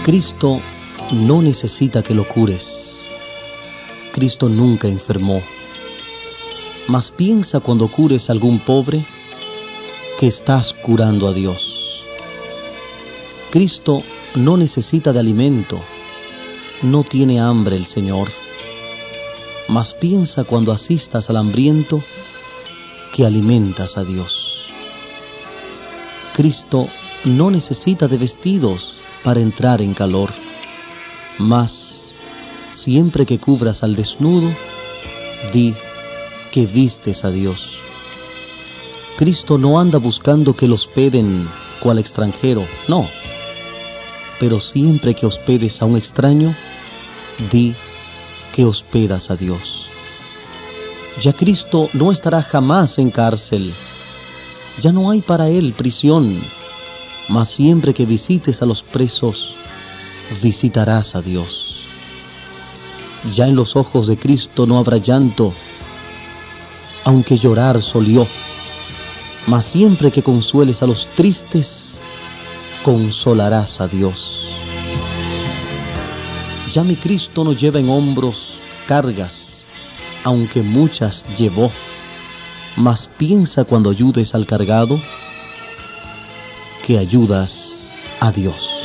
Cristo no necesita que lo cures. Cristo nunca enfermó. Mas piensa cuando cures a algún pobre que estás curando a Dios. Cristo no necesita de alimento. No tiene hambre el Señor. Mas piensa cuando asistas al hambriento que alimentas a Dios. Cristo no necesita de vestidos para entrar en calor. Mas, siempre que cubras al desnudo, di que vistes a Dios. Cristo no anda buscando que lo hospeden cual extranjero, no. Pero siempre que hospedes a un extraño, di que hospedas a Dios. Ya Cristo no estará jamás en cárcel. Ya no hay para él prisión. Mas siempre que visites a los presos, visitarás a Dios. Ya en los ojos de Cristo no habrá llanto, aunque llorar solió. Mas siempre que consueles a los tristes, consolarás a Dios. Ya mi Cristo no lleva en hombros cargas, aunque muchas llevó. Mas piensa cuando ayudes al cargado, que ayudas a Dios.